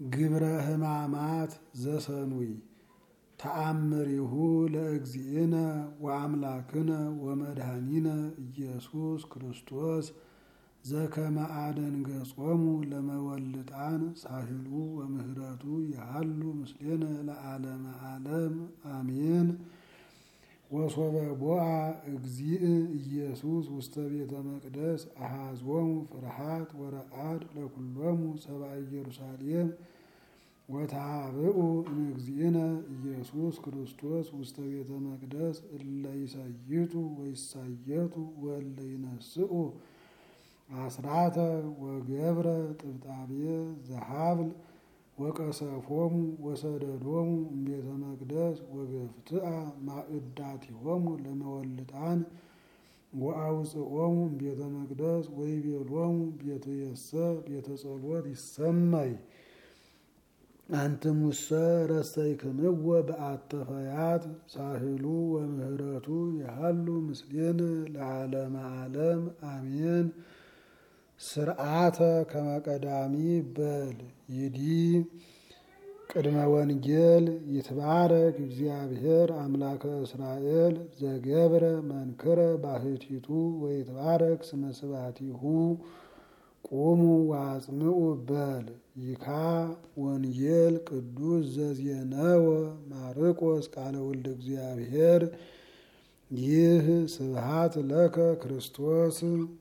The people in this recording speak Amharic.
ግብረ ሕማማት ዘሰኑይ ተአምሪሁ ለእግዚእነ ወአምላክነ ወመድኃኒነ ኢየሱስ ክርስቶስ ዘከመ አደንገጾሙ ለመወልጣን ሳህሉ ወምህረቱ ያሃሉ ምስሌነ ለዓለመ ዓለም አሜን። ወሶበ ቦአ እግዚእ ኢየሱስ ውስተ ቤተ መቅደስ አሐዞሙ ፍርሃት ወረአድ ለኩሎሙ ሰብአ ኢየሩሳሌም ወተሃብኡ እምእግዚእነ ኢየሱስ ክርስቶስ ውስተ ቤተ መቅደስ እለ ይሰይጡ ወይሳየጡ ወእለ ይነስኡ አስራተ ወገብረ ጥብጣቤ ዘሀብል ወቀሰፎሙ ወሰደዶሙ እምቤተ መቅደስ ወገፍትአ ማዕዳቲሆሙ ለመወልጣን ወአውፅኦሙ እምቤተ መቅደስ ወይቤሎሙ ቤትየሰ ቤተ ጸሎት ይሰመይ አንትሙሰ ረሰይክምዎ በአተ ፈያት ሳህሉ ወምህረቱ ያሃሉ ምስሌነ ለዓለመ ዓለም አሜን። ስርዓተ ከመቀዳሚ በል ይዲ ቅድመ ወንጌል ይትባረክ እግዚአብሔር አምላከ እስራኤል ዘገብረ መንክረ ባህቲቱ ወይትባረክ ስመ ስብሐቲሁ ቁሙ ወአጽምዑ በል ይካ ወንጌል ቅዱስ ዘዜነወ ማርቆስ ቃለ ወልደ እግዚአብሔር ይህ ስብሐት ለከ ክርስቶስ